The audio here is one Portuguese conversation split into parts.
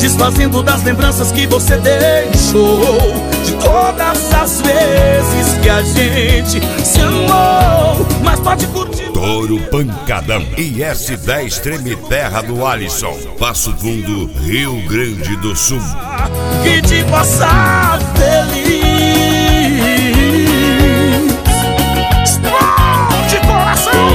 desfazendo das lembranças que você deixou, de todas as vezes que a gente se amou. Mas pode curtir. Touro Pancadão e S10 Treme Terra do Alisson, Passo Fundo, Rio Grande do Sul. Que te faça feliz. Explode coração.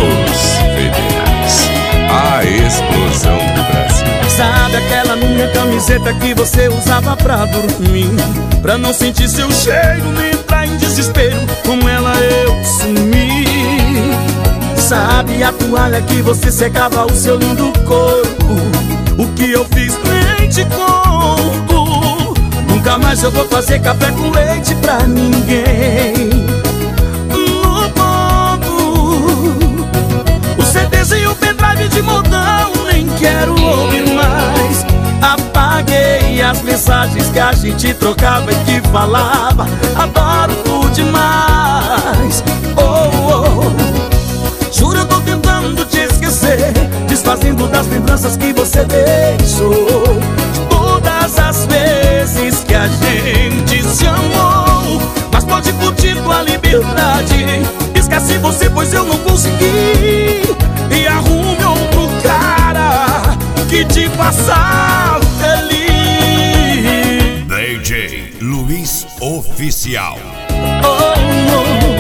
A explosão do Brasil. Sabe aquela minha camiseta que você usava pra dormir, pra não sentir seu cheiro nem entrar em desespero? Com ela eu sumi. Sabe a toalha que você secava o seu lindo corpo? O que eu fiz nem te conto. Nunca mais eu vou fazer café com leite pra ninguém. No ponto, o CDs e o pendrive de modão nem quero ouvir mais. Apaguei as mensagens que a gente trocava e que falava adoro tu demais. Oh, oh. Juro, eu tô tentando te esquecer, desfazendo das lembranças que você deixou, de todas as vezes que a gente se amou. Mas pode curtir tua liberdade, esquece você pois eu não consegui. E arrume outro cara que te faça feliz. DJ Luiz Oficial. Oh, oh.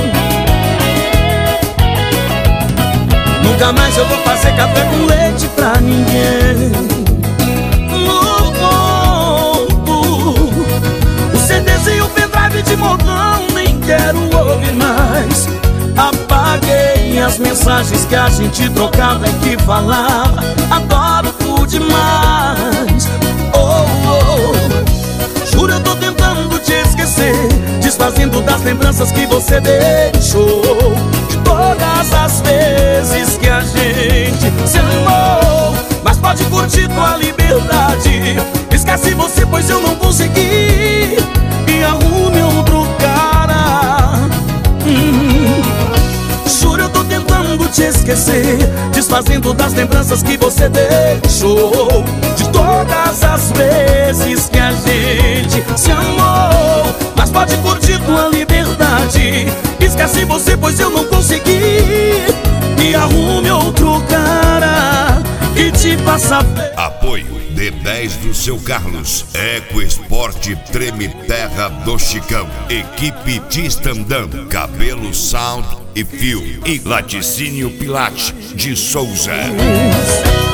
Nunca mais eu vou fazer café com leite pra ninguém. No ponto, o CDs e o pendrive de modão nem quero ouvir mais. Apaguei as mensagens que a gente trocava e que falava adoro tu demais. Oh, oh. Juro, eu tô tentando te esquecer, desfazendo das lembranças que você deixou, de todas as vezes que a gente se amou. Mas pode curtir tua liberdade, esquece você pois eu não consegui. E arrume outro cara. Juro, eu tô tentando te esquecer, desfazendo das lembranças que você deixou, de todas as vezes que a gente se amou. Mas pode curtir tua liberdade, esquece você pois eu não consegui. E arrume outro cara que te faça feliz. Apoio D10 do seu Carlos, Eco Esporte Treme Terra do Chicão, Equipe Tistandam, Cabelo Sound e Fio e Laticínio Pilate de Souza.